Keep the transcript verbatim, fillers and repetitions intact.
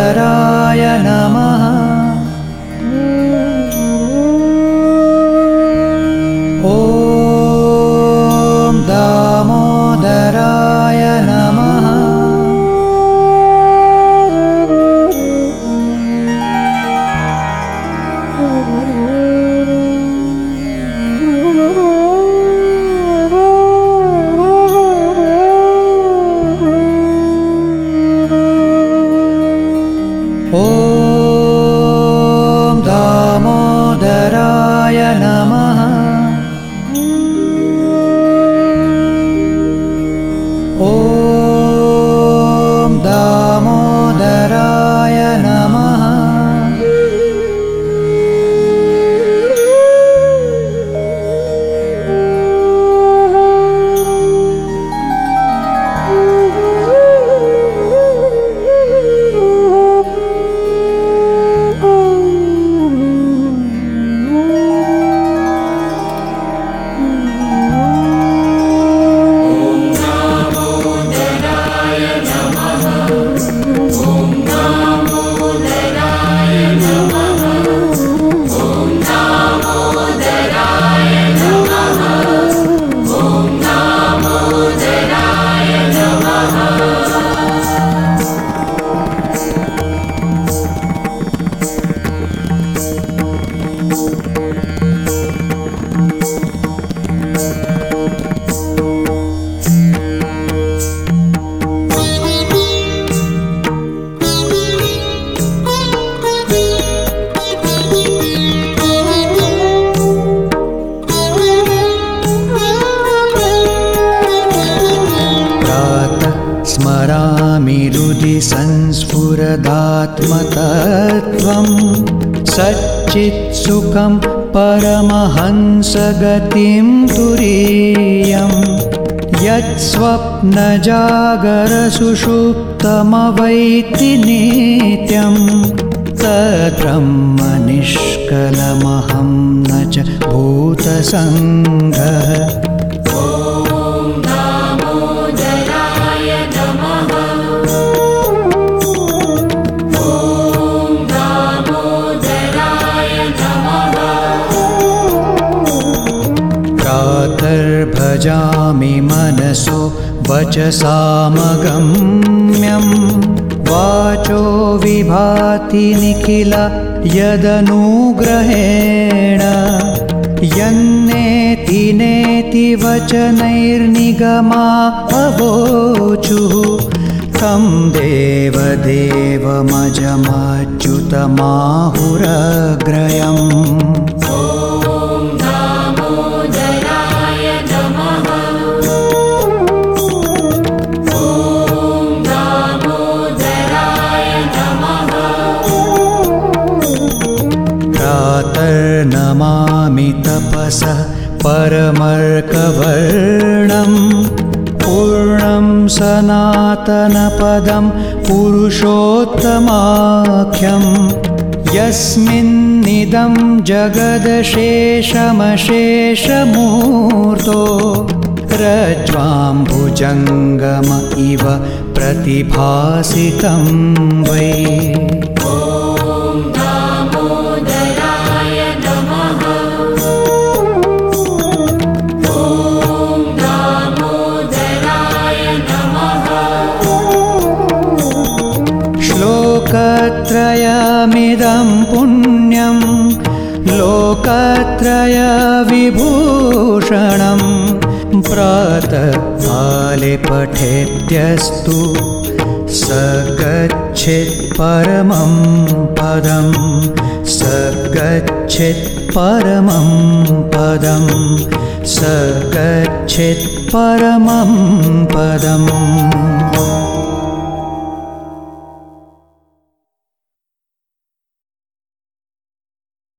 दामोदराय नमः। ॐ दामोदराय नमः। ॐ दामोदराय नमः। ॐ दामोदराय नमः। स्मरामि हृदि संस्फुरदात्मतत्त्वं सच्चित्सुखं परमहंसगतिं तुरीयं यत्स्वप्नजागरसुषुप्तमवैति नित्यं तद्ब्रह्म निष्कलमहं न च भूतसङ्घः। भजामि मनसो वचसामगम्यं वाचो विभाति निखिल यदनुग्रहेण यन्नेति नेति वचनैर्निगमा अवोचुः तं देवदेवमजमच्युतमाहुरग्रयम्। नमामि तपसः परमर्कवर्णं पूर्णं सनातनपदं पुरुषोत्तमाख्यं यस्मिन्निदं जगदशेषमशेषमूर्तो रज्ज्वाम्बुजङ्गम इव प्रतिभासितं वै। लोकत्रयमिदं पुण्यं लोकत्रयविभूषणं प्रातःकाले पठेद्यस्तु स गच्छेत् परमं पदं स गच्छेत् परमं पदं स गच्छेत् परमं पदम्।